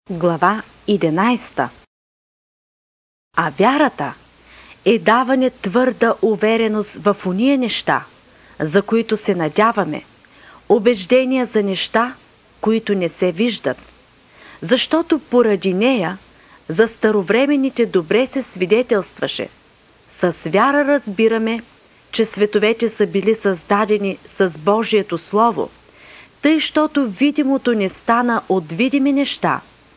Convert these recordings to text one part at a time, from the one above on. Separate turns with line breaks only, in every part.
Глава 11. А вярата е даване твърда увереност в ония неща, за които се надяваме, убеждения за неща, които не се виждат. Защото поради нея за старовременните добре се свидетелстваше. С вяра разбираме, че световете са били създадени с Божието Слово, тъй, щото видимото не стана от видими неща.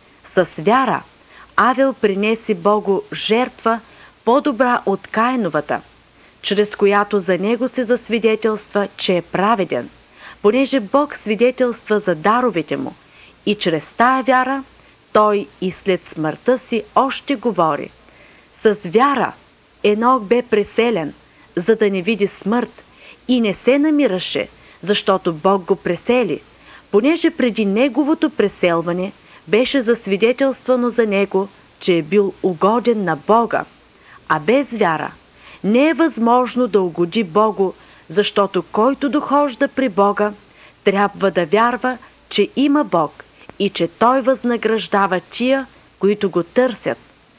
С вяра Авел принеси Богу жертва по-добра от Каиновата, чрез която за него се засвидетелства, че е праведен, понеже Бог свидетелства за даровете му, и чрез тая вяра той и след смъртта си още говори. С вяра Енох бе преселен, за да не види смърт, и не се намираше, защото Бог го пресели, понеже преди неговото преселване беше засвидетелствано за него, че е бил угоден на Бога. А без вяра не е възможно да угоди Богу, защото който дохожда при Бога, трябва да вярва, че има Бог и че Той възнаграждава тия, които го търсят.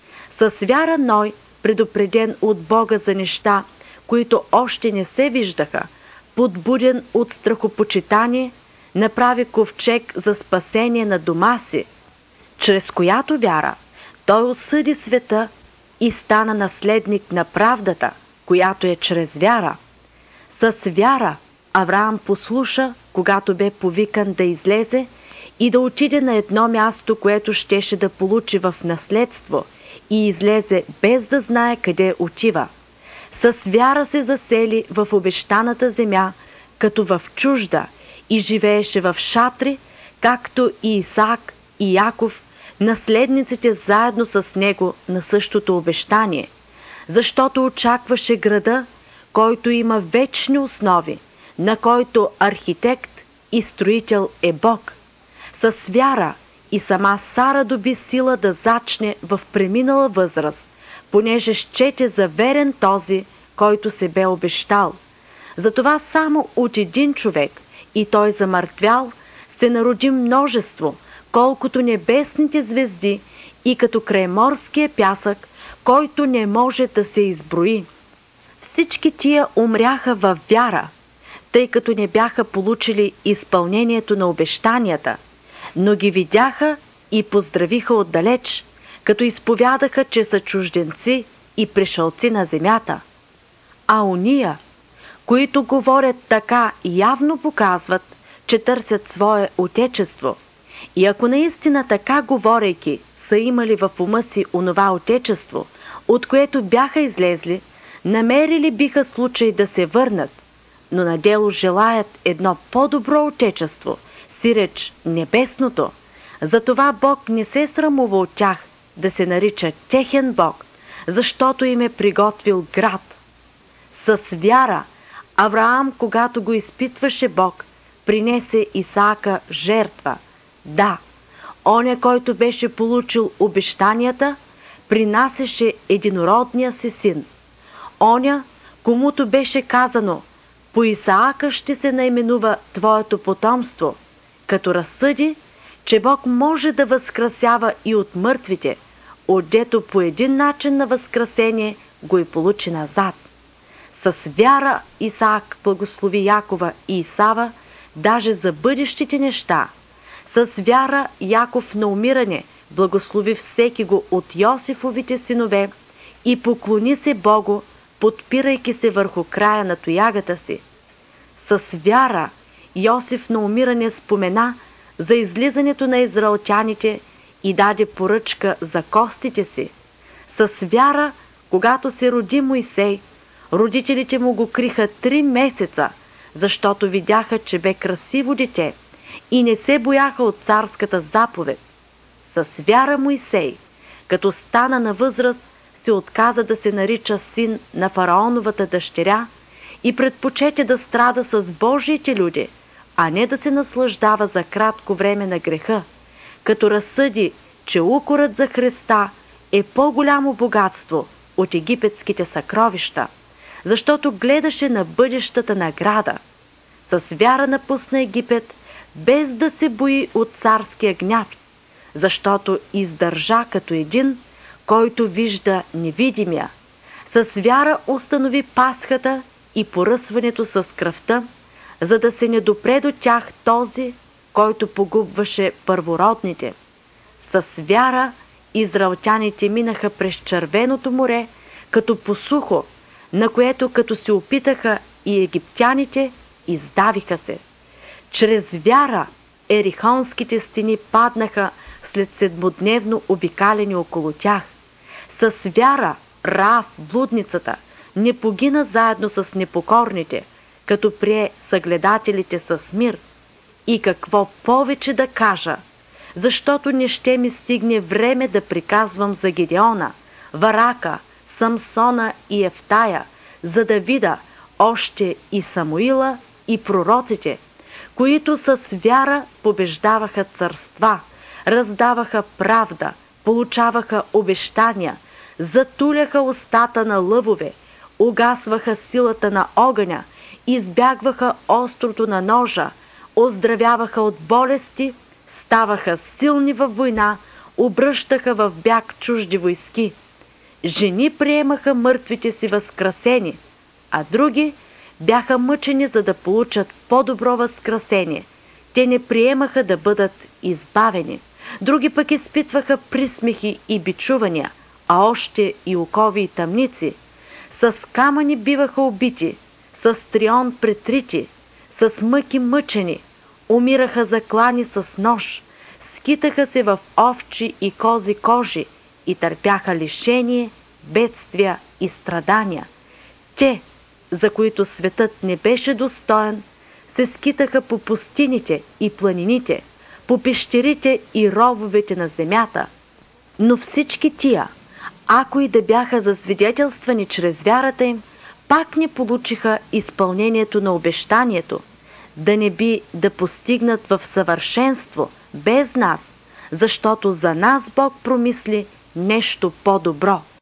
С вяра Ной, предупреден от Бога за неща, които още не се виждаха, подбуден от страхопочитание, направи ковчег за спасение на дома си, чрез която вяра той осъди света и стана наследник на правдата, която е чрез вяра. С вяра Авраам послуша, когато бе повикан да излезе и да отиде на едно място, което щеше да получи в наследство, и излезе без да знае къде отива. С вяра се засели в обещаната земя, като в чужда, и живееше в шатри, както и Исаак и Яков, наследниците заедно с него на същото обещание, защото очакваше града, който има вечни основи, на който архитект и строител е Бог. С вяра и сама Сара доби сила да зачне в преминала възраст, понеже счете за верен този, който се бе обещал. Затова само от един човек, и той замъртвял, се народи множество, колкото небесните звезди, и като крайморския пясък, който не може да се изброи. Всички тия умряха във вяра, тъй като не бяха получили изпълнението на обещанията, но ги видяха и поздравиха отдалеч, като изповядаха, че са чужденци и пришълци на земята. А уния, които говорят така, явно показват, че търсят свое отечество. И ако наистина така говорейки са имали в ума си онова отечество, от което бяха излезли, намерили биха случай да се върнат, но на дело желаят едно по-добро отечество, сиреч небесното. Затова Бог не се срамува от тях да се нарича техен Бог, защото им е приготвил град. С вяра Авраам, когато го изпитваше Бог, принесе Исаака жертва. Да, оня, който беше получил обещанията, принасяше единородния си син. Оня, комуто беше казано: по Исаака ще се наименува твоето потомство, като разсъди, че Бог може да възкрасява и от мъртвите, отдето по един начин на възкрасение го и получи назад. С вяра Исаак благослови Якова и Исава, даже за бъдещите неща. С вяра Яков на умиране благослови всеки го от Йосифовите синове и поклони се Богу, подпирайки се върху края на тоягата си. С вяра Йосиф на умиране спомена за излизането на израелтяните и даде поръчка за костите си. С вяра, когато се роди Моисей, родителите му го криха 3 месеца, защото видяха, че бе красиво дете, и не се бояха от царската заповед. С вяра Моисей, като стана на възраст, се отказа да се нарича син на фараоновата дъщеря и предпочете да страда с Божиите люди, а не да се наслаждава за кратко време на греха, като разсъди, че укорът за Христа е по-голямо богатство от египетските съкровища, защото гледаше на бъдещата награда. С вяра напусна Египет, без да се бои от царския гняв, защото издържа като един, който вижда невидимия. С вяра установи Пасхата и поръсването с кръвта, за да се не допре до тях този, който погубваше първородните. С вяра израелтяните минаха през Червеното море, като по сухо, на което като се опитаха и египтяните, издавиха се. Чрез вяра ерихонските стени паднаха след седмодневно обикаляне около тях. С вяра Раав, блудницата, не погина заедно с непокорните, като прие съгледателите с мир. И какво повече да кажа, защото не ще ми стигне време да приказвам за Гедеона, Варака, Самсона и Ефтая, за Давида, още и Самуила и пророците, които с вяра побеждаваха царства, раздаваха правда, получаваха обещания, затуляха устата на лъвове, угасваха силата на огъня, избягваха острото на ножа, оздравяваха от болести, ставаха силни във война, обръщаха в бяг чужди войски. Жени приемаха мъртвите си възкресени, а други бяха мъчени, за да получат по-добро възкресение. Те не приемаха да бъдат избавени. Други пък изпитваха присмехи и бичувания, а още и окови и тъмници. С камъни биваха убити, с трион претрити, с мъки мъчени, умираха заклани с нож, скитаха се в овчи и кози кожи и търпяха лишение, бедствия и страдания. Те, за които светът не беше достоен, се скитаха по пустините и планините, по пещерите и рововете на земята. Но всички тия, ако и да бяха засвидетелствани чрез вярата им, пак не получиха изпълнението на обещанието, да не би да постигнат в съвършенство без нас, защото за нас Бог промисли нещо по-добро.